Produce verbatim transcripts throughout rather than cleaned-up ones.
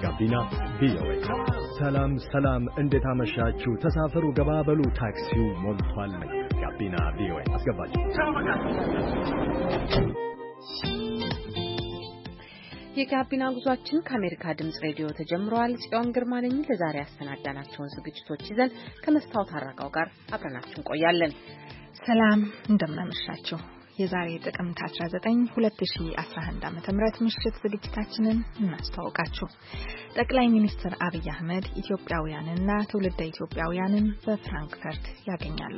ጋቢና ቪኦኤ። ሰላም ሰላም፣ እንዴት አመሻችሁ? ተሳፈሩ፣ ገባበሉ፣ ታክሲው ሞልቷል። ጋቢና ቪኦኤ አስገባችሁ። የጋቢና ጉዟችን ከአሜሪካ ድምጽ ሬዲዮ ተጀምሯል። ጽዮን ግርማ ነኝ። ለዛሬ ያሰናዳናቸውን ዝግጅቶች ይዘን ከመስታወት አራጋው ጋር አብረናችሁ እንቆያለን። ሰላም እንደምናመሻችሁ። የዛሬ ጥቅምት አስራ ዘጠኝ ሁለት ሺህ አስራ አንድ ዓመተ ምህረት ምሽት ዝግጅታችንን እናስተዋውቃችሁ። ጠቅላይ ሚኒስትር አብይ አህመድ ኢትዮጵያውያንና ትውልደ ኢትዮጵያውያንን በፍራንክፈርት ያገኛሉ።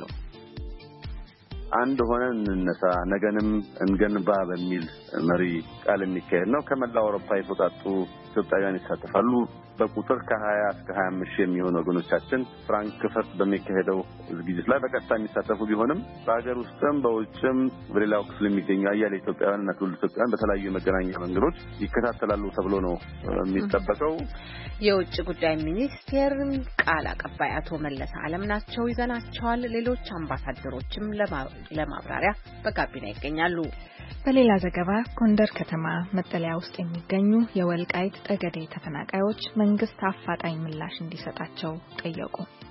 አንድ ሆነን እንነሳ ነገንም እንገንባ በሚል መሪ ቃል የሚካሄድ ነው። ከመላው አውሮፓ የተውጣጡ ኢትዮጵያውያን ይሳተፋሉ። በቁጥር ከሀያ እስከ ሀያ አምስት ሺህ የሚሆኑ ወገኖቻችን ፍራንክፈርት በሚካሄደው ዝግጅት ላይ በቀጥታ የሚሳተፉ ቢሆንም በሀገር ውስጥም በውጭም በሌላው ክፍል የሚገኙ አያሌ ኢትዮጵያውያንና ትውልደ ኢትዮጵያውያን በተለያዩ የመገናኛ መንገዶች ይከታተላሉ ተብሎ ነው የሚጠበቀው። የውጭ ጉዳይ ሚኒስቴር ቃል አቀባይ አቶ መለስ አለም ናቸው። ይዘናቸዋል። ሌሎች አምባሳደሮችም ለማብራሪያ በጋቢና ይገኛሉ። በሌላ ዘገባ ጎንደር ከተማ መጠለያ ውስጥ የሚገኙ የወልቃይት ጠገዴ ተፈናቃዮች መንግስት አፋጣኝ ምላሽ እንዲሰጣቸው ጠየቁ።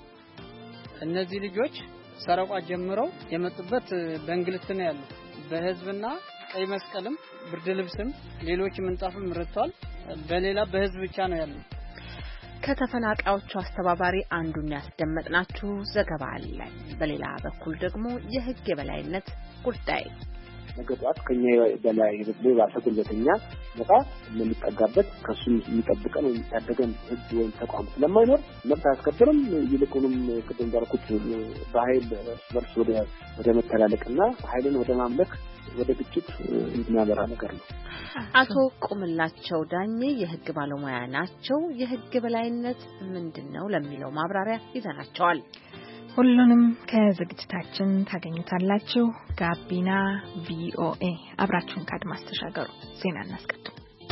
እነዚህ ልጆች ሰረቋ ጀምረው የመጡበት በእንግልት ነው ያሉት። በህዝብና ቀይ መስቀልም ብርድ ልብስም ሌሎች ምንጣፍም ረቷል። በሌላ በህዝብ ብቻ ነው ያሉት። ከተፈናቃዮቹ አስተባባሪ አንዱን ያስደመጥናችሁ ዘገባ አለ። በሌላ በኩል ደግሞ የህግ የበላይነት ጉዳይ ነገጣት ከኛ በላይ የበለ ባሰጉለተኛ መጣ የምንጠጋበት ከሱም የሚጠብቀን የሚታደገን ህግ ወይ ተቋም ስለማይኖር መብት አስከብርም ይልቁንም ቅድም ባልኩት በኃይል ወርስ ወደ ወደ መተላለቅና ኃይልን ወደ ማምለክ ወደ ግጭት የሚያመራ ነገር ነው። አቶ ቁምላቸው ዳኜ የህግ ባለሙያ ናቸው። የህግ በላይነት ምንድነው ለሚለው ማብራሪያ ይዘናቸዋል። ሁሉንም ከዝግጅታችን ታገኙታላችሁ። ጋቢና ቪኦኤ አብራችሁን ካድማስ ተሻገሩ። ዜና እናስቀድም።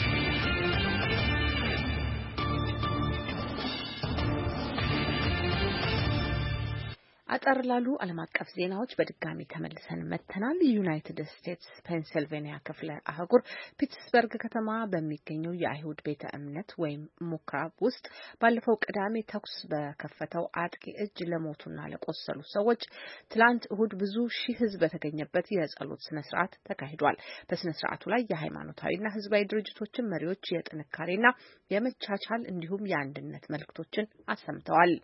አጠር ላሉ ዓለም አቀፍ ዜናዎች በድጋሚ ተመልሰን መተናል። ዩናይትድ ስቴትስ ፔንሲልቬኒያ ክፍለ አህጉር ፒትስበርግ ከተማ በሚገኘው የአይሁድ ቤተ እምነት ወይም ምኩራብ ውስጥ ባለፈው ቅዳሜ ተኩስ በከፈተው አጥቂ እጅ ለሞቱና ለቆሰሉ ሰዎች ትላንት እሁድ ብዙ ሺህ ህዝብ በተገኘበት የጸሎት ስነ ስርዓት ተካሂዷል። በስነ ስርዓቱ ላይ የሃይማኖታዊና ህዝባዊ ድርጅቶችን መሪዎች የጥንካሬና የመቻቻል እንዲሁም የአንድነት መልእክቶችን አሰምተዋል።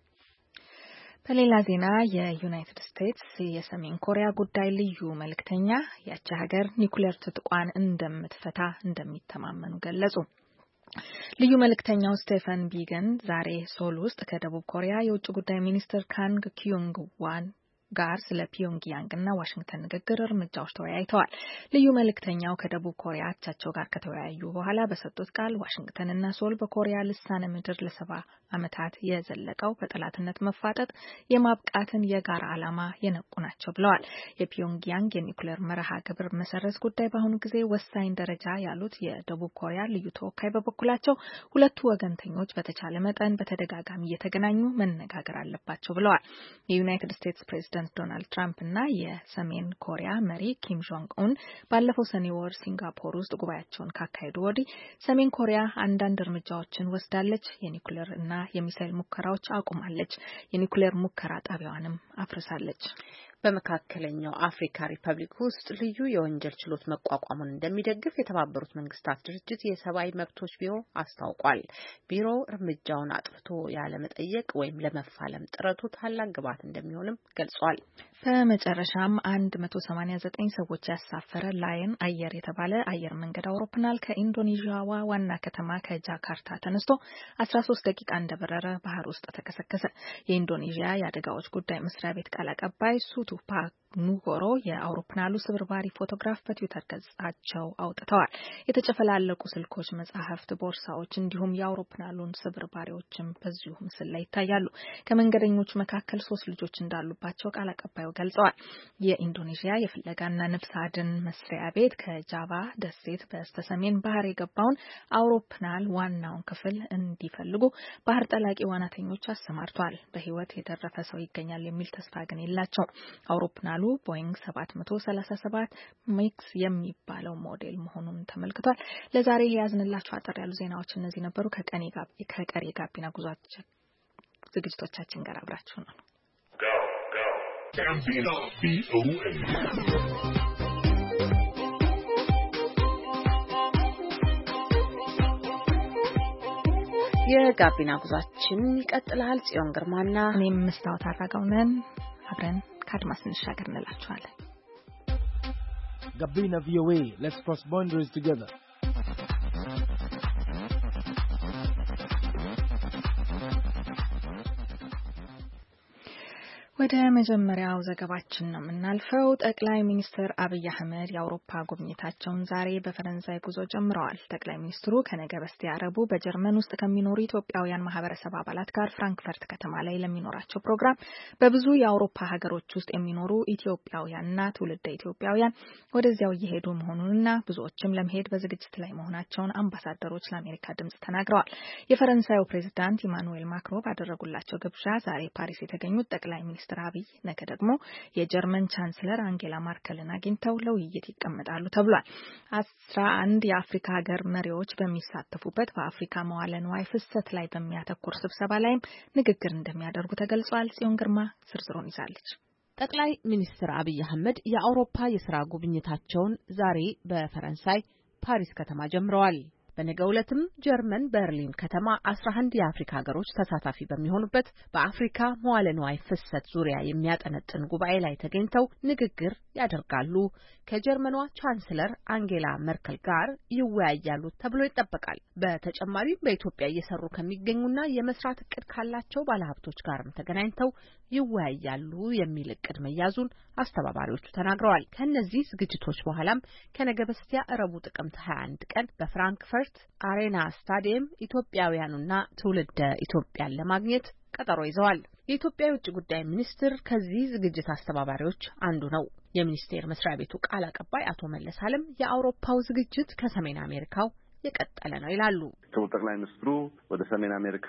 በሌላ ዜና የዩናይትድ ስቴትስ የሰሜን ኮሪያ ጉዳይ ልዩ መልእክተኛ ያቺ ሀገር ኒኩሌር ትጥቋን እንደምትፈታ እንደሚተማመኑ ገለጹ። ልዩ መልእክተኛው ስቴፈን ቢገን ዛሬ ሶል ውስጥ ከደቡብ ኮሪያ የውጭ ጉዳይ ሚኒስትር ካንግ ኪዩንግ ዋን ጋር ስለ ፒዮንግያንግ እና ዋሽንግተን ንግግር እርምጃዎች ተወያይተዋል። ልዩ መልእክተኛው ከደቡብ ኮሪያ አቻቸው ጋር ከተወያዩ በኋላ በሰጡት ቃል ዋሽንግተን እና ሶል በኮሪያ ልሳነ ምድር ለሰባ ዓመታት የዘለቀው በጠላትነት መፋጠጥ የማብቃትን የጋራ ዓላማ የነቁ ናቸው ብለዋል። የፒዮንግያንግ የኒውክሌር መርሃ ግብር መሰረዝ ጉዳይ በአሁኑ ጊዜ ወሳኝ ደረጃ ያሉት የደቡብ ኮሪያ ልዩ ተወካይ በበኩላቸው ሁለቱ ወገንተኞች በተቻለ መጠን በተደጋጋሚ እየተገናኙ መነጋገር አለባቸው ብለዋል። የዩናይትድ ስቴትስ ፕሬዝዳንት ዶናልድ ትራምፕ እና የሰሜን ኮሪያ መሪ ኪም ጆንግ ኡን ባለፈው ሰኔ ወር ሲንጋፖር ውስጥ ጉባኤያቸውን ካካሄዱ ወዲህ ሰሜን ኮሪያ አንዳንድ እርምጃዎችን ወስዳለች። የኒውክሌር እና የሚሳይል ሙከራዎች አቁማለች። የኒውክሌር ሙከራ ጣቢያዋንም አፍርሳለች። በመካከለኛው አፍሪካ ሪፐብሊክ ውስጥ ልዩ የወንጀል ችሎት መቋቋሙን እንደሚደግፍ የተባበሩት መንግስታት ድርጅት የሰብአዊ መብቶች ቢሮ አስታውቋል። ቢሮው እርምጃውን አጥፍቶ ያለመጠየቅ ወይም ለመፋለም ጥረቱ ታላቅ ግባት እንደሚሆንም ገልጿል። በመጨረሻም አንድ መቶ ሰማንያ ዘጠኝ ሰዎች ያሳፈረ ላየን አየር የተባለ አየር መንገድ አውሮፕላን ከኢንዶኔዥያዋ ዋና ከተማ ከጃካርታ ተነስቶ አስራ ሶስት ደቂቃ እንደበረረ ባህር ውስጥ ተከሰከሰ። የኢንዶኔዥያ የአደጋዎች ጉዳይ መስሪያ ቤት ቃል አቀባይ ሱቱፓ ኑጎሮ የአውሮፕላኑ ስብርባሪ ፎቶግራፍ በትዊተር ገጻቸው አውጥተዋል። የተጨፈላለቁ ስልኮች፣ መጻሕፍት፣ ቦርሳዎች እንዲሁም የአውሮፕላኑን ስብርባሪዎችም በዚሁ ምስል ላይ ይታያሉ። ከመንገደኞቹ መካከል ሶስት ልጆች እንዳሉባቸው ቃል አቀባዩ ገልጸዋል። የኢንዶኔዥያ የፍለጋና ነፍስ አድን መስሪያ ቤት ከጃቫ ደሴት በስተሰሜን ባህር የገባውን አውሮፕላን ዋናውን ክፍል እንዲፈልጉ ባህር ጠላቂ ዋናተኞች አሰማርቷል። በህይወት የተረፈ ሰው ይገኛል የሚል ተስፋ ግን የላቸውም። አውሮፕላኑ አውሮፕላኑ ቦይንግ ሰባት መቶ ሰላሳ ሰባት ማክስ የሚባለው ሞዴል መሆኑን ተመልክቷል። ለዛሬ ያዝንላችሁ አጠር ያሉ ዜናዎች እነዚህ ነበሩ። ከቀሪ ከቀሪ ጋቢና ጉዟችን ዝግጅቶቻችን ጋር አብራችሁ ነው። ጋቢና ቪኦኤ የጋቢና ጉዟችን ይቀጥላል። ጽዮን ግርማና እኔም መስታወት አራጋው ነን። አብረን ከአድማስ እንሻገር እንላችኋለን። ጋቢና ቪኦኤ let's cross boundaries together. ወደ መጀመሪያው ዘገባችን ነው የምናልፈው። ጠቅላይ ሚኒስትር አብይ አህመድ የአውሮፓ ጉብኝታቸውን ዛሬ በፈረንሳይ ጉዞ ጀምረዋል። ጠቅላይ ሚኒስትሩ ከነገ በስቲያ ረቡዕ በጀርመን ውስጥ ከሚኖሩ ኢትዮጵያውያን ማህበረሰብ አባላት ጋር ፍራንክፈርት ከተማ ላይ ለሚኖራቸው ፕሮግራም በብዙ የአውሮፓ ሀገሮች ውስጥ የሚኖሩ ኢትዮጵያውያንና ትውልደ ኢትዮጵያውያን ወደዚያው እየሄዱ መሆኑንና ብዙዎችም ለመሄድ በዝግጅት ላይ መሆናቸውን አምባሳደሮች ለአሜሪካ ድምጽ ተናግረዋል። የፈረንሳዩ ፕሬዝዳንት ኢማኑኤል ማክሮን ባደረጉላቸው ግብዣ ዛሬ ፓሪስ የተገኙት ጠቅላይ ሚኒስትር አብይ ነገ ደግሞ የጀርመን ቻንስለር አንጌላ ማርከልን አግኝተው ለውይይት ይቀመጣሉ ተብሏል። አስራ አንድ የአፍሪካ ሀገር መሪዎች በሚሳተፉበት በአፍሪካ መዋለ ንዋይ ፍሰት ላይ በሚያተኩር ስብሰባ ላይም ንግግር እንደሚያደርጉ ተገልጿል። ጽዮን ግርማ ዝርዝሩን ይዛለች። ጠቅላይ ሚኒስትር አብይ አህመድ የአውሮፓ የስራ ጉብኝታቸውን ዛሬ በፈረንሳይ ፓሪስ ከተማ ጀምረዋል። በነገው ዕለትም ጀርመን በርሊን ከተማ አስራ አንድ የአፍሪካ ሀገሮች ተሳታፊ በሚሆኑበት በአፍሪካ መዋለ ንዋይ ፍሰት ዙሪያ የሚያጠነጥን ጉባኤ ላይ ተገኝተው ንግግር ያደርጋሉ። ከጀርመኗ ቻንስለር አንጌላ መርከል ጋር ይወያያሉ ተብሎ ይጠበቃል። በተጨማሪም በኢትዮጵያ እየሰሩ ከሚገኙና የመስራት እቅድ ካላቸው ባለሀብቶች ጋርም ተገናኝተው ይወያያሉ የሚል እቅድ መያዙን አስተባባሪዎቹ ተናግረዋል። ከነዚህ ዝግጅቶች በኋላም ከነገ በስቲያ ረቡዕ ጥቅምት ሀያ አንድ ቀን በፍራንክፈርት አሬና ስታዲየም ኢትዮጵያውያኑና ትውልደ ኢትዮጵያን ለማግኘት ቀጠሮ ይዘዋል። የኢትዮጵያ የውጭ ጉዳይ ሚኒስትር ከዚህ ዝግጅት አስተባባሪዎች አንዱ ነው። የሚኒስቴር መስሪያ ቤቱ ቃል አቀባይ አቶ መለስ አለም የአውሮፓው ዝግጅት ከሰሜን አሜሪካው የቀጠለ ነው ይላሉ። ጠቅላይ ሚኒስትሩ ወደ ሰሜን አሜሪካ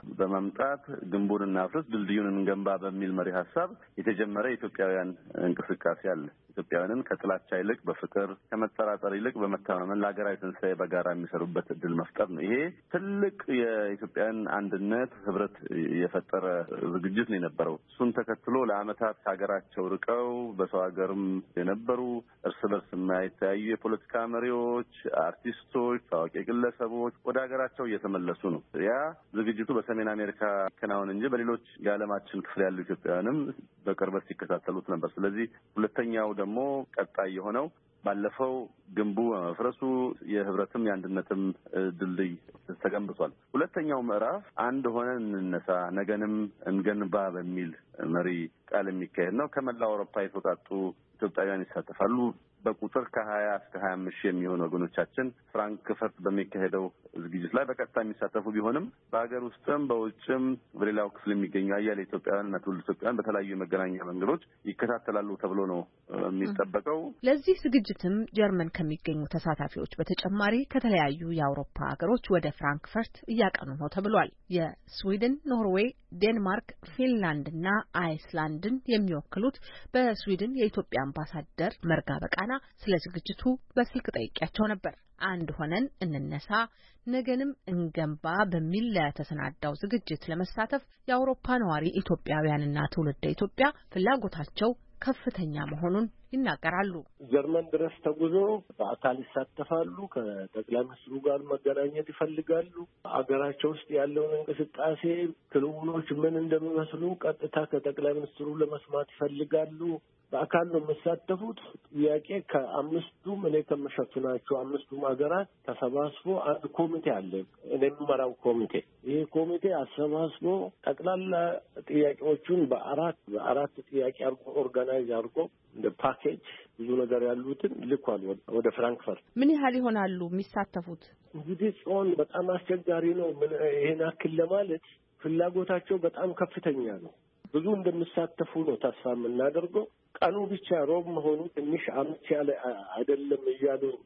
በመምጣት ግንቡን እናፍርስ ድልድዩን እንገንባ በሚል መሪ ሀሳብ የተጀመረ የኢትዮጵያውያን እንቅስቃሴ አለ። ኢትዮጵያውያንን ከጥላቻ ይልቅ በፍቅር ከመጠራጠር ይልቅ በመተማመን ለሀገራዊ ትንሣኤ በጋራ የሚሰሩበት እድል መፍጠር ነው። ይሄ ትልቅ የኢትዮጵያን አንድነት ህብረት የፈጠረ ዝግጅት ነው የነበረው። እሱን ተከትሎ ለዓመታት ከሀገራቸው ርቀው በሰው ሀገርም የነበሩ እርስ በርስ የማይተያዩ የፖለቲካ መሪዎች፣ አርቲስቶች፣ ታዋቂ ግለሰቦች ወደ ሀገራቸው እየተመለሱ ነው። ያ ዝግጅቱ በሰሜን አሜሪካ ከናውን እንጂ በሌሎች የዓለማችን ክፍል ያሉ ኢትዮጵያውያንም በቅርበት ሲከታተሉት ነበር። ስለዚህ ሁለተኛው ደግሞ ቀጣይ የሆነው ባለፈው ግንቡ መፍረሱ የህብረትም የአንድነትም ድልድይ ተገንብቷል። ሁለተኛው ምዕራፍ አንድ ሆነን እንነሳ ነገንም እንገንባ በሚል መሪ ቃል የሚካሄድ ነው። ከመላው አውሮፓ የተውጣጡ ኢትዮጵያውያን ይሳተፋሉ። በቁጥር ከሀያ እስከ ሀያ አምስት ሺህ የሚሆኑ ወገኖቻችን ፍራንክፈርት በሚካሄደው ዝግጅት ላይ በቀጥታ የሚሳተፉ ቢሆንም በሀገር ውስጥም በውጭም በሌላው ክፍል የሚገኙ አያሌ ኢትዮጵያውያን እና ትውልደ ኢትዮጵያውያን በተለያዩ የመገናኛ መንገዶች ይከታተላሉ ተብሎ ነው የሚጠበቀው። ለዚህ ዝግጅትም ጀርመን ከሚገኙ ተሳታፊዎች በተጨማሪ ከተለያዩ የአውሮፓ ሀገሮች ወደ ፍራንክፈርት እያቀኑ ነው ተብሏል። የስዊድን፣ ኖርዌይ፣ ዴንማርክ፣ ፊንላንድ እና አይስላንድን የሚወክሉት በስዊድን የኢትዮጵያ አምባሳደር መርጋ በቃና ስለ ዝግጅቱ በስልክ ጠይቄያቸው ነበር። አንድ ሆነን እንነሳ ነገንም እንገንባ በሚል ለተሰናዳው ዝግጅት ለመሳተፍ የአውሮፓ ነዋሪ ኢትዮጵያውያንና ትውልደ ኢትዮጵያ ፍላጎታቸው ከፍተኛ መሆኑን ይናገራሉ። ጀርመን ድረስ ተጉዞ በአካል ይሳተፋሉ። ከጠቅላይ ሚኒስትሩ ጋር መገናኘት ይፈልጋሉ። አገራቸው ውስጥ ያለውን እንቅስቃሴ ክንውኖች ምን እንደሚመስሉ ቀጥታ ከጠቅላይ ሚኒስትሩ ለመስማት ይፈልጋሉ። በአካል ነው የሚሳተፉት። ጥያቄ ከአምስቱም እኔ ከመሸፍናቸው አምስቱም ሀገራት ተሰባስቦ አንድ ኮሚቴ አለ። እኔ የምመራው ኮሚቴ ይሄ ኮሚቴ አሰባስቦ ጠቅላላ ጥያቄዎቹን በአራት በአራት ጥያቄ አርጎ ኦርጋናይዝ አርጎ እንደ ፓኬጅ ብዙ ነገር ያሉትን ልኳል ወደ ፍራንክፈርት። ምን ያህል ይሆናሉ የሚሳተፉት? እንግዲህ ጽዮን በጣም አስቸጋሪ ነው ይሄን አክል ለማለት። ፍላጎታቸው በጣም ከፍተኛ ነው። ብዙ እንደሚሳተፉ ነው ተስፋ የምናደርገው። ቀኑ ብቻ ሮብ መሆኑ ትንሽ አመቺ ያለ አይደለም እያሉኝ ነው።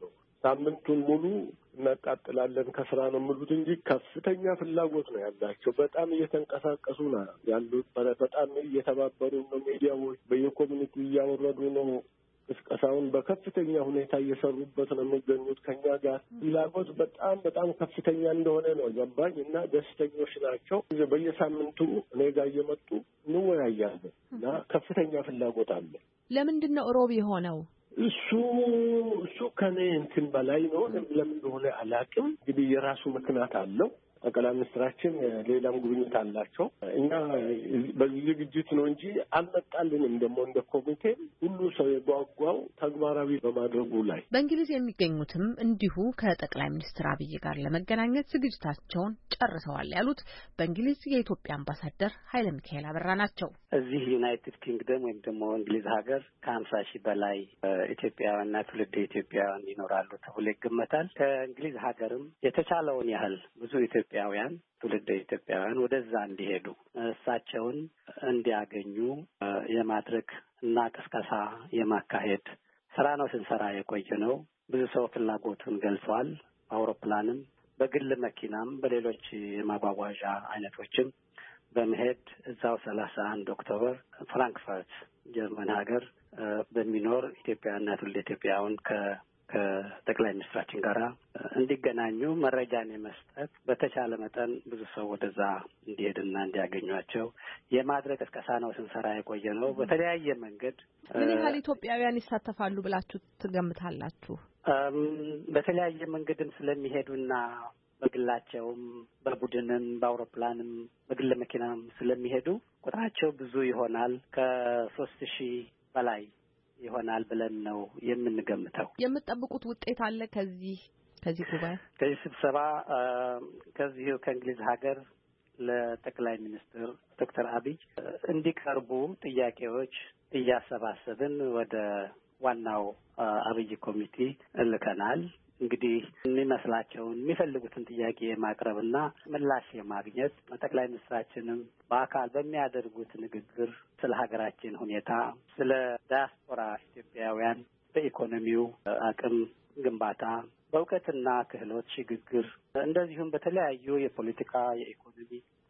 ሳምንቱን ሙሉ እናቃጥላለን ከስራ ነው የሚሉት እንጂ ከፍተኛ ፍላጎት ነው ያላቸው። በጣም እየተንቀሳቀሱ ነው ያሉት። በጣም እየተባበሩ ነው። ሚዲያዎች በየኮሚኒቲ እያወረዱ ነው። ቅስቀሳውን በከፍተኛ ሁኔታ እየሰሩበት ነው የሚገኙት። ከኛ ጋር ፍላጎት በጣም በጣም ከፍተኛ እንደሆነ ነው ገባኝ እና ደስተኞች ናቸው። በየሳምንቱ እኔ ጋር እየመጡ እንወያያለን እና ከፍተኛ ፍላጎት አለ። ለምንድን ነው ሮብ የሆነው? እሱ እሱ ከኔ እንትን በላይ ነው። ለምን እንደሆነ አላውቅም። እንግዲህ የራሱ ምክንያት አለው። ጠቅላይ ሚኒስትራችን ሌላም ጉብኝት አላቸው። እኛ በዚህ ዝግጅት ነው እንጂ አልመጣልንም። ደግሞ እንደ ኮሚቴ ሁሉ ሰው የጓጓው ተግባራዊ በማድረጉ ላይ በእንግሊዝ የሚገኙትም እንዲሁ ከጠቅላይ ሚኒስትር አብይ ጋር ለመገናኘት ዝግጅታቸውን ጨርሰዋል ያሉት በእንግሊዝ የኢትዮጵያ አምባሳደር ኃይለ ሚካኤል አበራ ናቸው። እዚህ ዩናይትድ ኪንግደም ወይም ደግሞ እንግሊዝ ሀገር ከሀምሳ ሺህ በላይ ኢትዮጵያውያንና ትውልደ ኢትዮጵያውያን ይኖራሉ ተብሎ ይገመታል። ከእንግሊዝ ሀገርም የተቻለውን ያህል ብዙ ኢትዮጵያውያን ትውልደ ኢትዮጵያውያን ወደዛ እንዲሄዱ እሳቸውን እንዲያገኙ የማድረግ እና ቅስቀሳ የማካሄድ ስራ ነው ስንሰራ የቆየ ነው። ብዙ ሰው ፍላጎቱን ገልጿል። በአውሮፕላንም በግል መኪናም በሌሎች የማጓጓዣ አይነቶችም በመሄድ እዛው ሰላሳ አንድ ኦክቶበር ፍራንክፈርት ጀርመን ሀገር በሚኖር ኢትዮጵያውያንና ትውልደ ኢትዮጵያውያን ከ ከጠቅላይ ሚኒስትራችን ጋር እንዲገናኙ መረጃን የመስጠት በተቻለ መጠን ብዙ ሰው ወደዛ እንዲሄድና እንዲያገኟቸው የማድረግ ቅስቀሳ ነው ስንሰራ የቆየ ነው። በተለያየ መንገድ ምን ያህል ኢትዮጵያውያን ይሳተፋሉ ብላችሁ ትገምታላችሁ? በተለያየ መንገድም ስለሚሄዱና በግላቸውም በቡድንም በአውሮፕላንም በግል መኪናም ስለሚሄዱ ቁጥራቸው ብዙ ይሆናል። ከሶስት ሺህ በላይ ይሆናል ብለን ነው የምንገምተው። የምትጠብቁት ውጤት አለ ከዚህ ከዚህ ጉባኤ ከዚህ ስብሰባ? ከዚህ ከእንግሊዝ ሀገር ለጠቅላይ ሚኒስትር ዶክተር አብይ እንዲቀርቡ ጥያቄዎች እያሰባሰብን ወደ ዋናው አብይ ኮሚቴ እልከናል። እንግዲህ የሚመስላቸውን የሚፈልጉትን ጥያቄ የማቅረብና ምላሽ የማግኘት ጠቅላይ ሚኒስትራችንም በአካል በሚያደርጉት ንግግር ስለ ሀገራችን ሁኔታ፣ ስለ ዳያስፖራ ኢትዮጵያውያን በኢኮኖሚው አቅም ግንባታ፣ በእውቀትና ክህሎት ሽግግር፣ እንደዚሁም በተለያዩ የፖለቲካ የኢኮኖሚ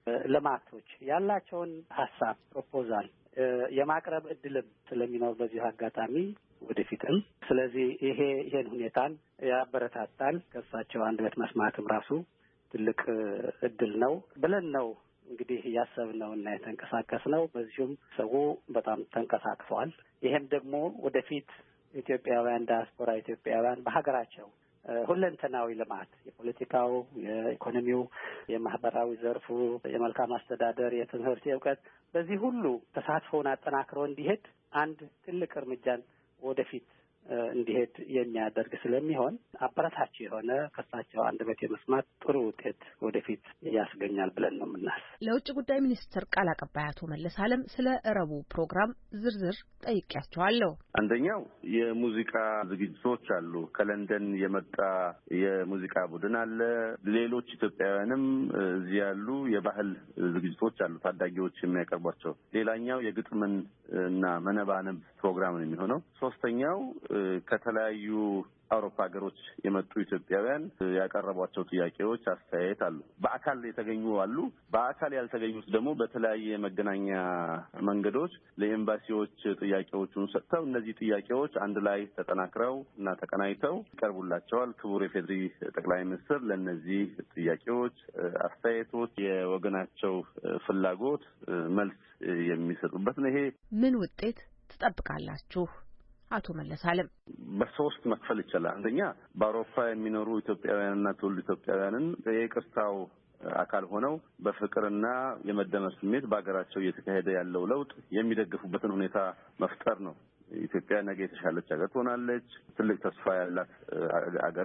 ልማቶች ያላቸውን ሀሳብ ፕሮፖዛል የማቅረብ እድልም ስለሚኖር በዚሁ አጋጣሚ ወደፊትም ስለዚህ ይሄ ይሄን ሁኔታን ያበረታታል። ከእሳቸው አንደበት መስማትም ራሱ ትልቅ እድል ነው ብለን ነው እንግዲህ ያሰብነው እና የተንቀሳቀስነው። በዚሁም ሰው በጣም ተንቀሳቅሷል። ይሄም ደግሞ ወደፊት ኢትዮጵያውያን ዳያስፖራ ኢትዮጵያውያን በሀገራቸው ሁለንተናዊ ልማት የፖለቲካው፣ የኢኮኖሚው፣ የማህበራዊ ዘርፉ፣ የመልካም አስተዳደር፣ የትምህርት፣ የእውቀት በዚህ ሁሉ ተሳትፎውን አጠናክሮ እንዲሄድ አንድ ትልቅ እርምጃን ወደፊት እንዲሄድ የሚያደርግ ስለሚሆን አበረታች የሆነ ከሳቸው አንደበት የመስማት ጥሩ ውጤት ወደፊት ያስገኛል ብለን ነው የምናስብ። ለውጭ ጉዳይ ሚኒስትር ቃል አቀባይ አቶ መለስ አለም ስለ እረቡ ፕሮግራም ዝርዝር ጠይቄያቸዋለሁ። አንደኛው የሙዚቃ ዝግጅቶች አሉ። ከለንደን የመጣ የሙዚቃ ቡድን አለ። ሌሎች ኢትዮጵያውያንም እዚህ ያሉ የባህል ዝግጅቶች አሉ፣ ታዳጊዎች የሚያቀርቧቸው። ሌላኛው የግጥምን እና መነባነብ ፕሮግራም ነው የሚሆነው። ሶስተኛው ከተለያዩ አውሮፓ ሀገሮች የመጡ ኢትዮጵያውያን ያቀረቧቸው ጥያቄዎች፣ አስተያየት አሉ። በአካል የተገኙ አሉ። በአካል ያልተገኙት ደግሞ በተለያየ መገናኛ መንገዶች ለኤምባሲዎች ጥያቄዎቹን ሰጥተው እነዚህ ጥያቄዎች አንድ ላይ ተጠናክረው እና ተቀናይተው ይቀርቡላቸዋል። ክቡር የፌዴሪ ጠቅላይ ሚኒስትር ለእነዚህ ጥያቄዎች፣ አስተያየቶች የወገናቸው ፍላጎት መልስ የሚሰጡበት ነው። ይሄ ምን ውጤት ትጠብቃላችሁ? አቶ መለስ አለም በሶስት መክፈል ይችላል። አንደኛ በአውሮፓ የሚኖሩ ኢትዮጵያውያንና ትውልደ ኢትዮጵያውያንን የይቅርታው አካል ሆነው በፍቅርና የመደመር ስሜት በአገራቸው እየተካሄደ ያለው ለውጥ የሚደግፉበትን ሁኔታ መፍጠር ነው። ኢትዮጵያ ነገ የተሻለች ሀገር ትሆናለች። ትልቅ ተስፋ ያላት ሀገር ናት።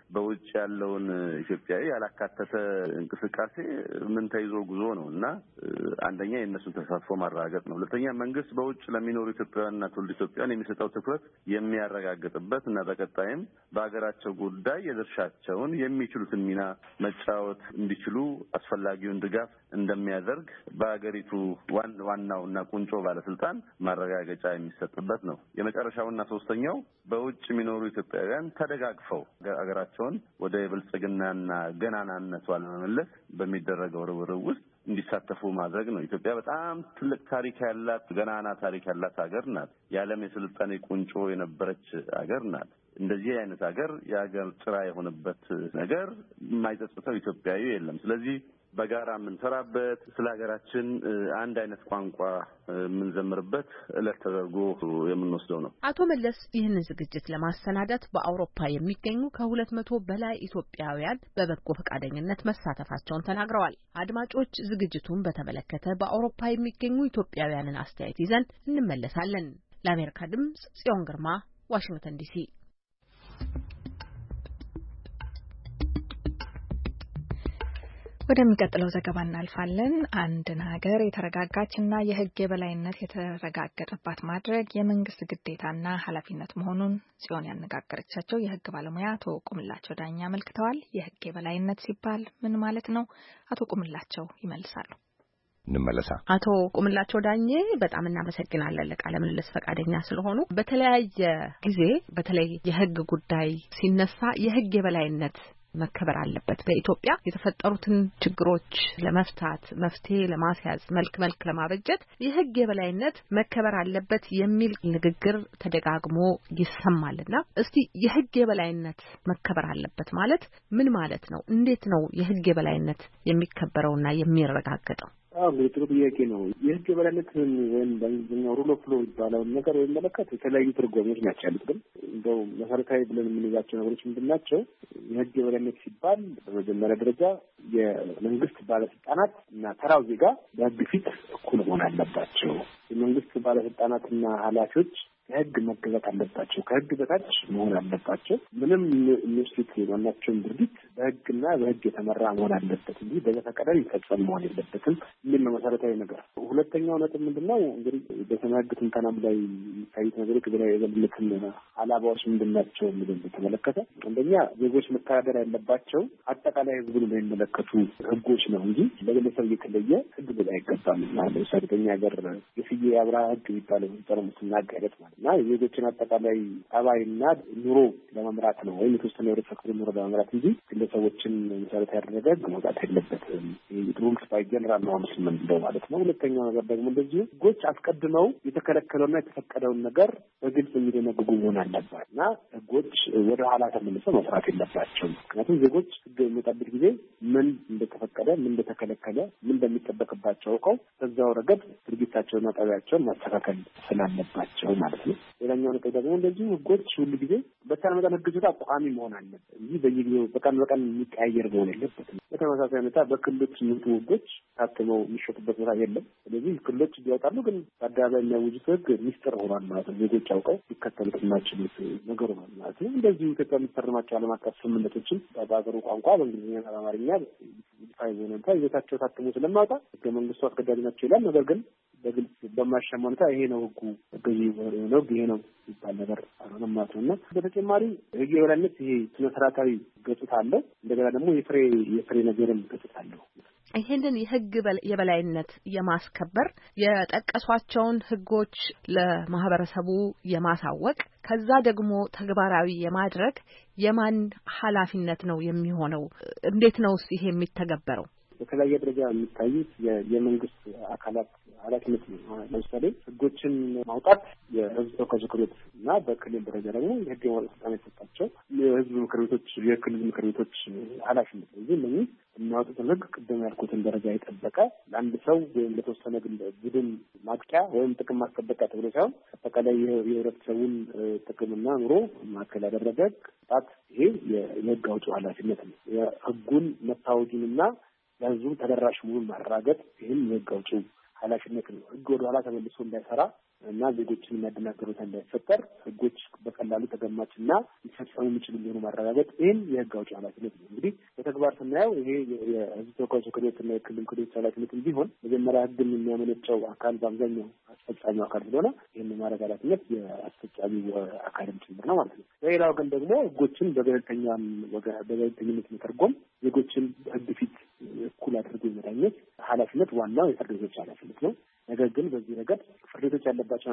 በውጭ ያለውን ኢትዮጵያዊ ያላካተተ እንቅስቃሴ ምን ተይዞ ጉዞ ነውና አንደኛ የነሱን ተሳትፎ ማረጋገጥ ነው። ሁለተኛ መንግስት በውጭ ለሚኖሩ ኢትዮጵያውያንና ትውልደ ኢትዮጵያውያን የሚሰጠው ትኩረት የሚያረጋግጥበት እና በቀጣይም በአገራቸው ጉዳይ የድርሻቸውን የሚችሉትን ሚና መጫወት እንዲችሉ አስፈላጊውን ድጋፍ እንደሚያደርግ በአገሪቱ ዋናውና ቁንጮ ባለስልጣን ማረጋገጫ የሚሰጥበት ነው። የመጨረሻውና ሶስተኛው በውጭ የሚኖሩ ኢትዮጵያውያን ተደጋግፈው አገራቸውን ወደ ብልጽግናና ገናናነቷ ለመመለስ በሚደረገው ርብርብ ውስጥ እንዲሳተፉ ማድረግ ነው። ኢትዮጵያ በጣም ትልቅ ታሪክ ያላት ገናና ታሪክ ያላት ሀገር ናት። የዓለም የስልጣኔ ቁንጮ የነበረች ሀገር ናት። እንደዚህ አይነት ሀገር የሀገር ጭራ የሆነበት ነገር የማይጸጽተው ኢትዮጵያዊ የለም። ስለዚህ በጋራ የምንሰራበት ስለ ሀገራችን አንድ አይነት ቋንቋ የምንዘምርበት ዕለት ተደርጎ የምንወስደው ነው። አቶ መለስ ይህንን ዝግጅት ለማሰናዳት በአውሮፓ የሚገኙ ከሁለት መቶ በላይ ኢትዮጵያውያን በበጎ ፈቃደኝነት መሳተፋቸውን ተናግረዋል። አድማጮች፣ ዝግጅቱን በተመለከተ በአውሮፓ የሚገኙ ኢትዮጵያውያንን አስተያየት ይዘን እንመለሳለን። ለአሜሪካ ድምጽ ጽዮን ግርማ፣ ዋሽንግተን ዲሲ። ወደሚቀጥለው ዘገባ እናልፋለን። አንድን ሀገር የተረጋጋችና የሕግ የበላይነት የተረጋገጠባት ማድረግ የመንግስት ግዴታና ኃላፊነት መሆኑን ጽዮን ያነጋገረቻቸው የሕግ ባለሙያ አቶ ቁምላቸው ዳኛ አመልክተዋል። የሕግ የበላይነት ሲባል ምን ማለት ነው? አቶ ቁምላቸው ይመልሳሉ። እንመለሳ። አቶ ቁምላቸው ዳኜ በጣም እናመሰግናለን ለቃለ ምልልስ ፈቃደኛ ስለሆኑ። በተለያየ ጊዜ በተለይ የሕግ ጉዳይ ሲነሳ የሕግ የበላይነት መከበር አለበት፣ በኢትዮጵያ የተፈጠሩትን ችግሮች ለመፍታት መፍትሄ ለማስያዝ መልክ መልክ ለማበጀት የሕግ የበላይነት መከበር አለበት የሚል ንግግር ተደጋግሞ ይሰማልና እስቲ የሕግ የበላይነት መከበር አለበት ማለት ምን ማለት ነው? እንዴት ነው የሕግ የበላይነት የሚከበረውና የሚረጋገጠው? አዎ ጥሩ ጥያቄ ነው። የሕግ የበላይነት ወይም በእንግሊዝኛው ሩል ኦፍ ሎው የሚባለውን ነገር ወይም መለከት የተለያዩ ትርጉሞች ናቸው ያሉት። ግን እንደው መሰረታዊ ብለን የምንይዛቸው ነገሮች ምንድን ናቸው? የሕግ የበላይነት ሲባል በመጀመሪያ ደረጃ የመንግስት ባለስልጣናት እና ተራው ዜጋ በሕግ ፊት እኩል መሆን አለባቸው። የመንግስት ባለስልጣናትና ኃላፊዎች ከሕግ መገዛት አለባቸው። ከሕግ በታች መሆን አለባቸው። ምንም የሚወስዱት ማናቸውም ድርጊት በሕግና በሕግ የተመራ መሆን አለበት እንጂ በዘፈቀደ ሊፈጸም መሆን የለበትም የሚል ነው መሰረታዊ ነገር። ሁለተኛው ነጥብ ምንድነው? እንግዲህ በስነ ሕግ ትንተናም ላይ የሚታዩት ነገሮች ብሔራዊ የበላይነትን አላባዎች ምንድን ናቸው የሚለውን በተመለከተ አንደኛ ዜጎች መተዳደር ያለባቸው አጠቃላይ ሕዝቡን የሚመለከቱ ሕጎች ነው እንጂ ለግለሰብ እየተለየ ሕግ ብላ አይገባም። ለምሳሌ በኛ ሀገር የፍዬ አብርሃ ሕግ የሚባለው ጸረ ሙስና ሕግ አይነት ማለት እና የዜጎችን አጠቃላይ ጠባይና ኑሮ ለመምራት ነው ወይም የተወሰነ የህብረተሰብ ክፍል ኑሮ ለመምራት እንጂ ግለሰቦችን መሰረት ያደረገ ሕግ መውጣት የለበትም። ሩልስ ባይ ጀነራል ነው የምንለው ማለት ነው። ሁለተኛው ነገር ደግሞ እንደዚሁ ሕጎች አስቀድመው የተከለከለውና የተፈቀደውን ነገር በግልጽ የሚደነግጉ መሆን አለባት እና ሕጎች ወደ ኋላ ተመልሰው መስራት የለባቸውም። ምክንያቱም ዜጎች ሕግ በሚወጣበት ጊዜ ምን እንደተፈቀደ ምን እንደተከለከለ ምን እንደሚጠበቅባቸው አውቀው በዛው ረገድ ድርጊታቸውና ጠባያቸውን ማስተካከል ስላለባቸው ማለት ነው። ሌላኛው ነገር ደግሞ እንደዚሁ ሕጎች ሁሉ ጊዜ በተቻለ መጠን ሕግ ሲወጣ ቋሚ መሆን አለበት እንጂ በየጊዜው በቀን በቀን የሚቀያየር መሆን የለበትም። በተመሳሳይ ሁኔታ በክልሎች የሚወጡ ሕጎች ታትመው የሚሸጡበት ቦታ የለም። ስለዚህ ክልሎች ቢያወጣሉ ግን በአደባባይ የሚያውጁት ሕግ ሚስጥር ሆኗል ማለት ነው። ዜጎች አውቀው ሊከተሉት የማይችሉት ነገር ሆኗል ማለት ነው። እንደዚሁ ኢትዮጵያ የምትፈርማቸው ዓለም አቀፍ ስምምነቶችን በሀገሩ ቋንቋ በእንግሊዝኛና በአማርኛ ይፋይ ሆነታ ይዘታቸው ታትሞ ስለማውጣ ሕገ መንግስቱ አስገዳጅ ናቸው ይላል። ነገር ግን በግልጽ በማያሻማ ሁኔታ ይሄ ነው ሕጉ ገዢ ነው ይሄ ነው ይባል ነገር አሁንም ማለት ነው። እና በተጨማሪ ሕግ የበላይነት ይሄ ስነ ስርዓታዊ ገጽታ አለው። እንደገና ደግሞ የፍሬ የፍሬ ነገርም ገጽታ አለው። ይሄንን የሕግ የበላይነት የማስከበር የጠቀሷቸውን ሕጎች ለማህበረሰቡ የማሳወቅ ከዛ ደግሞ ተግባራዊ የማድረግ የማን ኃላፊነት ነው የሚሆነው? እንዴት ነው ይሄ የሚተገበረው? በተለያየ ደረጃ የሚታዩት የመንግስት አካላት ኃላፊነት ነው። ለምሳሌ ሕጎችን ማውጣት የህዝብ ተወካዮች ምክር ቤት እና በክልል ደረጃ ደግሞ የሕግ የማውጣት ስልጣን የተሰጣቸው የህዝብ ምክር ቤቶች የክልል ምክር ቤቶች ኃላፊነት ነው። እዚህ እነዚህ የሚያወጡትን ሕግ ቅድም ያልኩትን ደረጃ የጠበቀ ለአንድ ሰው ወይም ለተወሰነ ቡድን ማጥቂያ ወይም ጥቅም ማስጠበቂያ ተብሎ ሳይሆን አጠቃላይ የህብረተሰቡን ጥቅምና ኑሮ ማዕከል ያደረገ ቅጣት ይሄ የሕግ አውጪው ኃላፊነት ነው። የሕጉን መታወጁንና ለህዝቡ ተደራሽ መሆኑን ማረጋገጥ ይህም የሕግ አውጪው ኃላፊነት ነው። ህግ ወደ ኋላ ተመልሶ እንዳይሰራ እና ዜጎችን የሚያደናግሩት እንዳይፈጠር ህጎች በቀላሉ ተገማችና ሊፈጸሙ የሚችሉ ሊሆኑ ማረጋገጥ ይህም የህግ አውጪ ኃላፊነት ነው። እንግዲህ በተግባር ስናየው ይሄ የህዝብ ተወካዮች ምክር ቤትና የክልል ምክር ቤት ኃላፊነት ቢሆን መጀመሪያ ህግን የሚያመነጨው አካል በአብዛኛው አስፈጻሚው አካል ስለሆነ ይህን ማድረግ ኃላፊነት የአስፈጻሚው አካልም ጭምር ነው ማለት ነው። በሌላው ግን ደግሞ ህጎችን በገለልተኛም በገለልተኝነት መተርጎም ዜጎችን ህግ ፊት እኩል አድርጎ የመዳኘት ኃላፊነት ዋናው የፍርድ ቤቶች ኃላፊነት ነው። ነገር ግን በዚህ ረገድ ፍርድ ቤቶች ያለባቸውን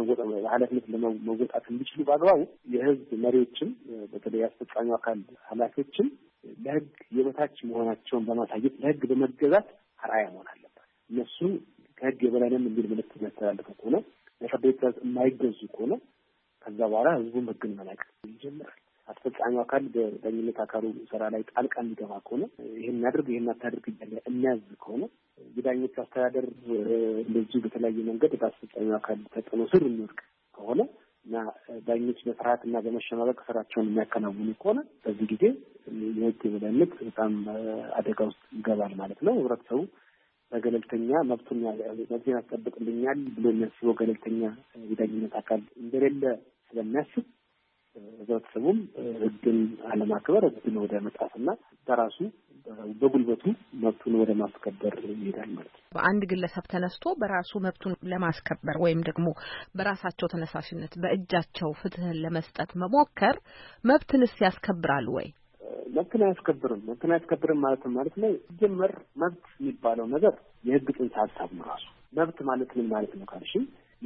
ኃላፊነት ለመወጣት እንዲችሉ በአግባቡ የህዝብ መሪዎችም በተለይ አስፈጻሚው አካል ኃላፊዎችም ለህግ የበታች መሆናቸውን በማሳየት ለህግ በመገዛት አርአያ መሆን አለበት። እነሱም ከህግ የበላይነን የሚል ምልክት የሚያስተላልፉ ከሆነ ለፍርድ ቤት የማይገዙ ከሆነ ከዛ በኋላ ህዝቡን ህግን መናቅ ይጀምራል። አስፈጻሚው አካል በዳኝነት አካሉ ስራ ላይ ጣልቃ የሚገባ ከሆነ ይሄን አድርግ ይሄን አታድርግ እያለ የሚያዝ ከሆነ የዳኞች አስተዳደር እንደዚህ በተለያየ መንገድ በአስፈጻሚው አካል ተጽዕኖ ስር የሚወድቅ ከሆነ እና ዳኞች በፍርሃት እና በመሸማቀቅ ስራቸውን የሚያከናውኑ ከሆነ በዚህ ጊዜ የህግ የበላይነት በጣም አደጋ ውስጥ ይገባል ማለት ነው። ህብረተሰቡ በገለልተኛ መብቱን መብቱን ያስጠብቅልኛል ብሎ የሚያስበው ገለልተኛ የዳኝነት አካል እንደሌለ ስለሚያስብ ህብረተሰቡም ህግን አለማክበር ህግን ወደ መጣፍና በራሱ በጉልበቱ መብቱን ወደ ማስከበር ይሄዳል ማለት ነው። በአንድ ግለሰብ ተነስቶ በራሱ መብቱን ለማስከበር ወይም ደግሞ በራሳቸው ተነሳሽነት በእጃቸው ፍትህን ለመስጠት መሞከር መብትንስ ያስከብራል ወይ? መብትን አያስከብርም። መብትን አያስከብርም ማለት ማለት ነው። ሲጀመር መብት የሚባለው ነገር የህግ ጽንሰ ሀሳብ ነው ራሱ። መብት ማለት ምን ማለት ነው ካልሽ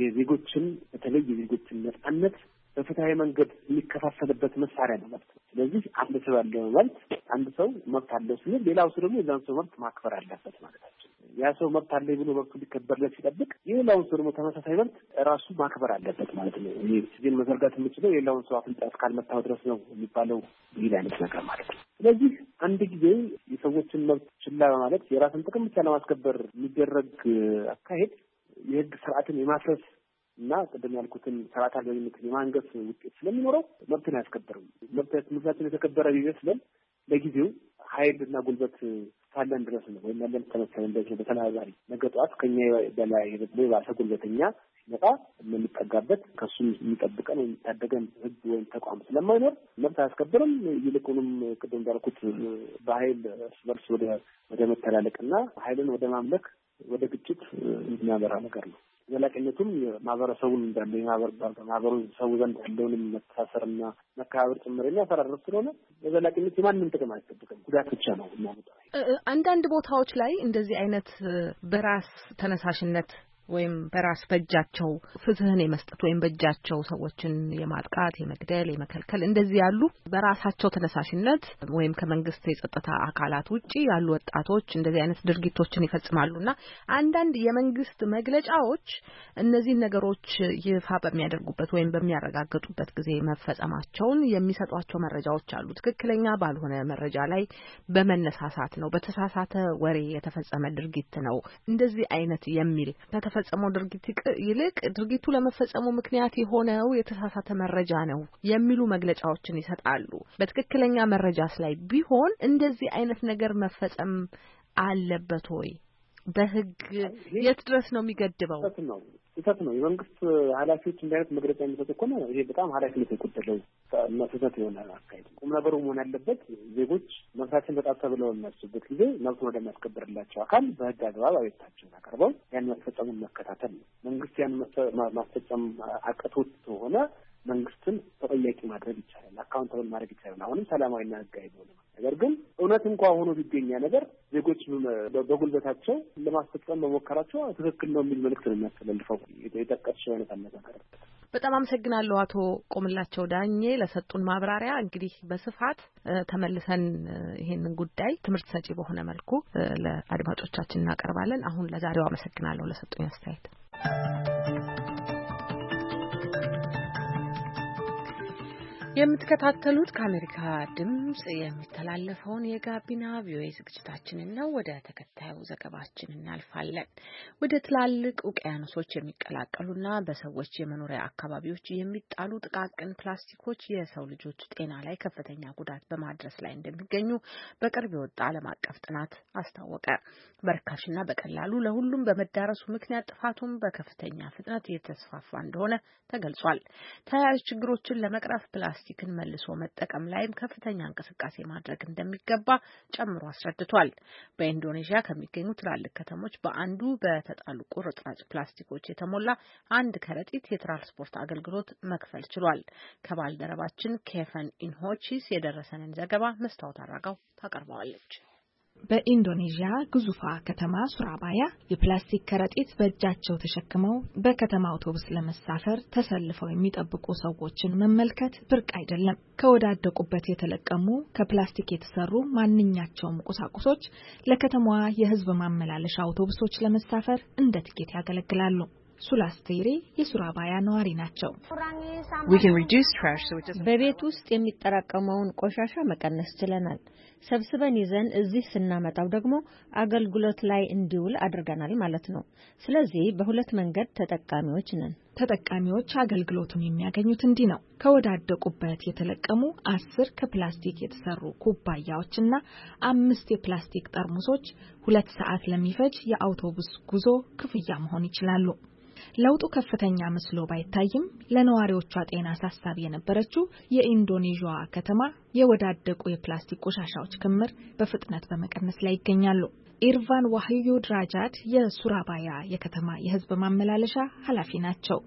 የዜጎችን በተለይ የዜጎችን ነጻነት በፍትሃዊ መንገድ የሚከፋፈልበት መሳሪያ ነው መብት። ስለዚህ አንድ ሰው ያለው መብት አንድ ሰው መብት አለው ሲል ሌላው ሰው ደግሞ የዛን ሰው መብት ማክበር አለበት ማለታችን። ያ ሰው መብት አለ ብሎ መብቱ ሊከበርለት ሲጠብቅ የሌላውን ሰው ደግሞ ተመሳሳይ መብት ራሱ ማክበር አለበት ማለት ነው። ይሄ ሲዝን መዘርጋት የሚችለው የሌላውን ሰው አፍንጫ እስካልመታው ድረስ ነው የሚባለው ይሄ አይነት ነገር ማለት ነው። ስለዚህ አንድ ጊዜ የሰዎችን መብት ችላ በማለት የራስን ጥቅም ብቻ ለማስከበር የሚደረግ አካሄድ የህግ ስርዓትን የማፍረስ እና ቅድም ያልኩትን ስርዓት አልበኝነትን የማንገስ ውጤት ስለሚኖረው መብትን አያስከብርም። መብት ምክንያቱም የተከበረ ቢመስለን ለጊዜው ኃይል እና ጉልበት ካለን ድረስ ነው ወይም ያለን ተመሰለን እንደዚህ በተናዛሪ ነገ ጠዋት ከኛ በላይ የበለ ባሰ ጉልበተኛ ሲመጣ የምንጠጋበት ከሱም የሚጠብቀን የሚታደገን ህግ ወይም ተቋም ስለማይኖር መብት አያስከብርም። ይልቁንም ቅድም እንዳልኩት በኃይል ስበርስ ወደ ወደ መተላለቅና ኃይልን ወደ ማምለክ ወደ ግጭት የሚያበራ ነገር ነው። ዘላቂነቱም ማህበረሰቡን እንዳለ ማህበረሰቡ ሰው ዘንድ ያለውንም መተሳሰርና መከባበር ጭምር የሚያፈራርስ ስለሆነ በዘላቂነት የማንንም ጥቅም አይጠብቅም፣ ጉዳት ብቻ ነው የሚያመጣው። አንዳንድ ቦታዎች ላይ እንደዚህ አይነት በራስ ተነሳሽነት ወይም በራስ በእጃቸው ፍትህን የመስጠት ወይም በእጃቸው ሰዎችን የማጥቃት የመግደል የመከልከል እንደዚህ ያሉ በራሳቸው ተነሳሽነት ወይም ከመንግስት የጸጥታ አካላት ውጪ ያሉ ወጣቶች እንደዚህ አይነት ድርጊቶችን ይፈጽማሉና አንዳንድ የመንግስት መግለጫዎች እነዚህ ነገሮች ይፋ በሚያደርጉበት ወይም በሚያረጋግጡበት ጊዜ መፈጸማቸውን የሚሰጧቸው መረጃዎች አሉ። ትክክለኛ ባልሆነ መረጃ ላይ በመነሳሳት ነው፣ በተሳሳተ ወሬ የተፈጸመ ድርጊት ነው እንደዚህ አይነት የሚል ፈጸመው ድርጊት ይልቅ ድርጊቱ ለመፈጸሙ ምክንያት የሆነው የተሳሳተ መረጃ ነው የሚሉ መግለጫዎችን ይሰጣሉ። በትክክለኛ መረጃስ ላይ ቢሆን እንደዚህ አይነት ነገር መፈጸም አለበት ወይ? በህግ የት ድረስ ነው የሚገድበው? ስህተት ነው። የመንግስት ኃላፊዎች እንዲህ አይነት መግለጫ የሚሰጡ ከሆነ ይሄ በጣም ኃላፊነት የጎደለው እና ስህተት የሆነ አካሄድ። ቁም ነገሩ መሆን ያለበት ዜጎች መብታቸውን በጣም ተብለው የሚያስቡበት ጊዜ መብቱን ወደሚያስከብርላቸው አካል በህግ አግባብ አቤቱታቸውን አቅርበው ያን ማስፈጸሙን መከታተል ነው። መንግስት ያን ማስፈጸም አቅቶት ሆነ መንግስትን ተጠያቂ ማድረግ ይቻላል፣ አካውንታብል ማድረግ ይቻላል። አሁንም ሰላማዊና ህጋዊ ነው። ነገር ግን እውነት እንኳን ሆኖ ቢገኝ ነገር ዜጎች በጉልበታቸው ለማስፈጸም መሞከራቸው ትክክል ነው የሚል መልእክት ነው የሚያስተላልፈው። የጠቀስሽው አይነት አነጋገር። በጣም አመሰግናለሁ አቶ ቆምላቸው ዳኜ ለሰጡን ማብራሪያ። እንግዲህ በስፋት ተመልሰን ይሄንን ጉዳይ ትምህርት ሰጪ በሆነ መልኩ ለአድማጮቻችን እናቀርባለን። አሁን ለዛሬው አመሰግናለሁ ለሰጡኝ አስተያየት። የምትከታተሉት ከአሜሪካ ድምጽ የሚተላለፈውን የጋቢና ቪኦኤ ዝግጅታችንን ነው። ወደ ተከታዩ ዘገባችን እናልፋለን። ወደ ትላልቅ ውቅያኖሶች የሚቀላቀሉና በሰዎች የመኖሪያ አካባቢዎች የሚጣሉ ጥቃቅን ፕላስቲኮች የሰው ልጆች ጤና ላይ ከፍተኛ ጉዳት በማድረስ ላይ እንደሚገኙ በቅርብ የወጣ ዓለም አቀፍ ጥናት አስታወቀ። በርካሽና በቀላሉ ለሁሉም በመዳረሱ ምክንያት ጥፋቱም በከፍተኛ ፍጥነት እየተስፋፋ እንደሆነ ተገልጿል። ተያያዥ ችግሮችን ለመቅረፍ ፕላስቲክን መልሶ መጠቀም ላይም ከፍተኛ እንቅስቃሴ ማድረግ እንደሚገባ ጨምሮ አስረድቷል። በኢንዶኔዥያ ከሚገኙ ትላልቅ ከተሞች በአንዱ በተጣሉ ቁርጥራጭ ፕላስቲኮች የተሞላ አንድ ከረጢት የትራንስፖርት አገልግሎት መክፈል ችሏል። ከባልደረባችን ኬፈን ኢንሆቺስ የደረሰንን ዘገባ መስታወት አራጋው ታቀርበዋለች። በኢንዶኔዥያ ግዙፏ ከተማ ሱራባያ የፕላስቲክ ከረጢት በእጃቸው ተሸክመው በከተማ አውቶቡስ ለመሳፈር ተሰልፈው የሚጠብቁ ሰዎችን መመልከት ብርቅ አይደለም። ከወዳደቁበት የተለቀሙ ከፕላስቲክ የተሰሩ ማንኛቸውም ቁሳቁሶች ለከተማዋ የሕዝብ ማመላለሻ አውቶቡሶች ለመሳፈር እንደ ትኬት ያገለግላሉ። ሱላስቴሪ የሱራባያ ነዋሪ ናቸው። በቤት ውስጥ የሚጠራቀመውን ቆሻሻ መቀነስ ችለናል። ሰብስበን ይዘን እዚህ ስናመጣው ደግሞ አገልግሎት ላይ እንዲውል አድርገናል ማለት ነው። ስለዚህ በሁለት መንገድ ተጠቃሚዎች ነን። ተጠቃሚዎች አገልግሎቱን የሚያገኙት እንዲህ ነው። ከወዳደቁበት የተለቀሙ አስር ከፕላስቲክ የተሰሩ ኩባያዎችና አምስት የፕላስቲክ ጠርሙሶች ሁለት ሰዓት ለሚፈጅ የአውቶቡስ ጉዞ ክፍያ መሆን ይችላሉ። ለውጡ ከፍተኛ መስሎ ባይታይም ለነዋሪዎቿ ጤና አሳሳቢ የነበረችው የኢንዶኔዥያ ከተማ የወዳደቁ የፕላስቲክ ቆሻሻዎች ክምር በፍጥነት በመቀነስ ላይ ይገኛሉ። ኢርቫን ዋህዩ ድራጃድ የሱራባያ የከተማ የሕዝብ ማመላለሻ ኃላፊ ናቸው።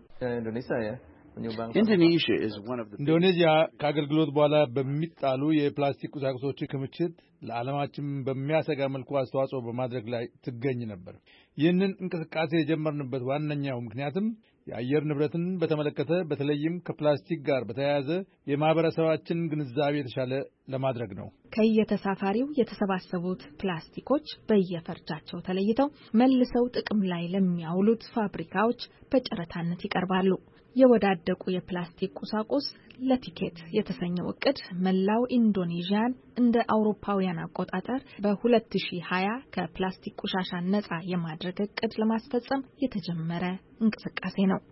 ኢንዶኔዥያ ከአገልግሎት በኋላ በሚጣሉ የፕላስቲክ ቁሳቁሶች ክምችት ለዓለማችን በሚያሰጋ መልኩ አስተዋጽኦ በማድረግ ላይ ትገኝ ነበር። ይህንን እንቅስቃሴ የጀመርንበት ዋነኛው ምክንያትም የአየር ንብረትን በተመለከተ በተለይም ከፕላስቲክ ጋር በተያያዘ የማህበረሰባችን ግንዛቤ የተሻለ ለማድረግ ነው። ከየተሳፋሪው የተሰባሰቡት ፕላስቲኮች በየፈርጃቸው ተለይተው መልሰው ጥቅም ላይ ለሚያውሉት ፋብሪካዎች በጨረታነት ይቀርባሉ። የወዳደቁ የፕላስቲክ ቁሳቁስ ለቲኬት የተሰኘው እቅድ መላው ኢንዶኔዥያን እንደ አውሮፓውያን አቆጣጠር በሁለት ሺህ ሀያ ከፕላስቲክ ቆሻሻ ነፃ የማድረግ እቅድ ለማስፈጸም የተጀመረ እንቅስቃሴ ነው።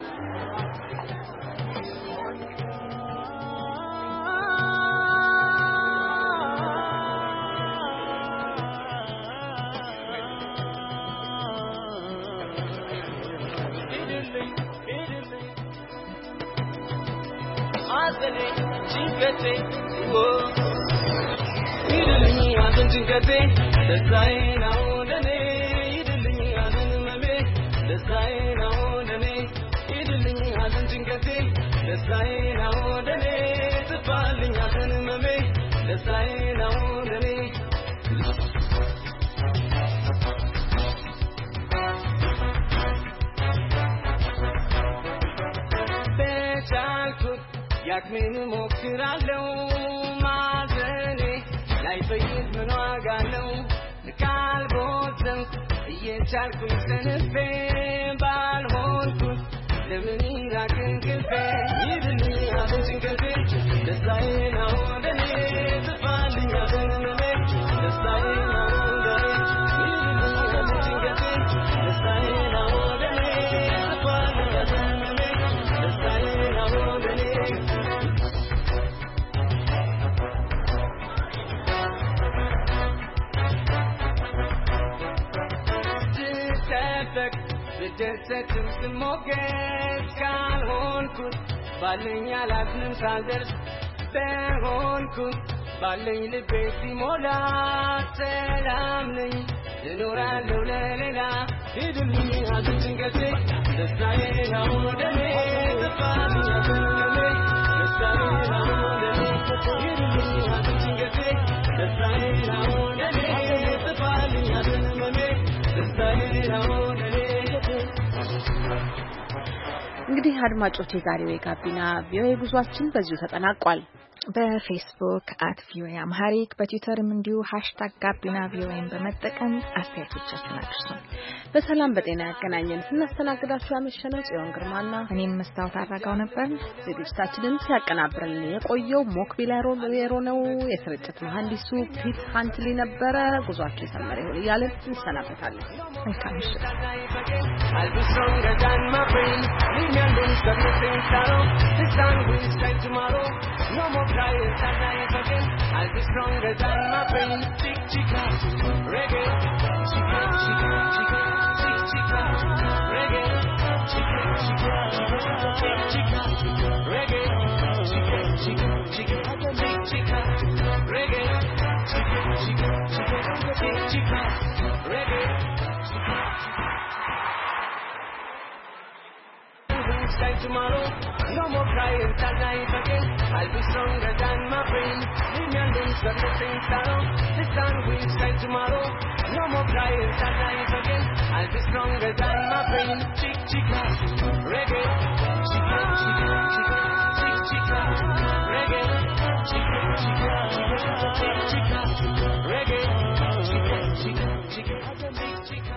ያክሜን ሞክራለው ማዘኔ ላይ በይት ምን ዋጋ ነው ካልቦትም እየቻልኩኝ ሰንፌ ባልሆንኩት ለምን ይራቅን ክልፌ ይድልኝ አብን ጭንቀቴ ደስታዬ ነው ደኔ ትፋልኝ አዘንመሜ ደስታዬ ነው ደኔ ይድልኝ አብን ጭንቀቴ ደስታዬ ነው ደኔ ትፋልኝ አዘንመሜ ደስታዬ ነው ደኔ ደሰትም ስሞገስ ካልሆንኩት ባለኝ አላዝንም ሳልደርስ በሆንኩት ባለኝ ልቤ ሲሞላ ሰላም ነኝ እኖራለሁ ለሌላ ሂዱልኝ አዝን ጭንቀቴ ደስታዬ ነው ደኔ ትፋልኝ አዘንመሜ ደስታዬ ነው ደኔ ሂዱልኝ አዝን ጭንቀቴ ደስታዬ ነው ደኔ ትፋልኝ አዘንመሜ ደስታዬ ነው ደኔ። እንግዲህ አድማጮች የዛሬው የጋቢና ቪኦኤ ጉዟችን በዚሁ ተጠናቋል። በፌስቡክ አት ቪኦኤ አምሃሪክ በትዊተርም እንዲሁ ሃሽታግ ጋቢና ቪኦኤን በመጠቀም አስተያየቶቻችሁን አድርሱን። በሰላም በጤና ያገናኘን። ስናስተናግዳችሁ ያመሸነው ጽዮን ግርማና እኔም መስታወት አድራጋው ነበር። ዝግጅታችንን ሲያቀናብርልን የቆየው ሞክቢል ሮቤሮ ነው። የስርጭት መሐንዲሱ ፒት ሃንትሊ ነበረ። ጉዟችሁ የሰመረ ይሁን እያልን እንሰናበታለን። መልካም ምሽት። No more crying, sadness again. I'll be stronger than my pain. Chick chicka, reggae. Chicka, chicka, chicka, chick chicka, reggae. Chicka, chicka, chick chicka, reggae. Chicka, chicka, chicka, chick chicka, reggae. Chicka, chicka, chicka, chick chicka, reggae. Sky tomorrow, no more crying, sad night again. I'll be stronger than my pain. Leave me alone, so nothing sorrow. The sun will shine tomorrow. No more crying, sad night again. I'll be stronger than my pain. Chick chicka, reggae. Chicka, chicka, chicka, chick chicka, reggae. Chicka, chicka, chick chicka, reggae. Chicka, chicka, chicka, chick chicka.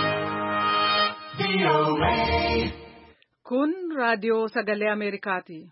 Kun Radio Sagalee Ameerikaati.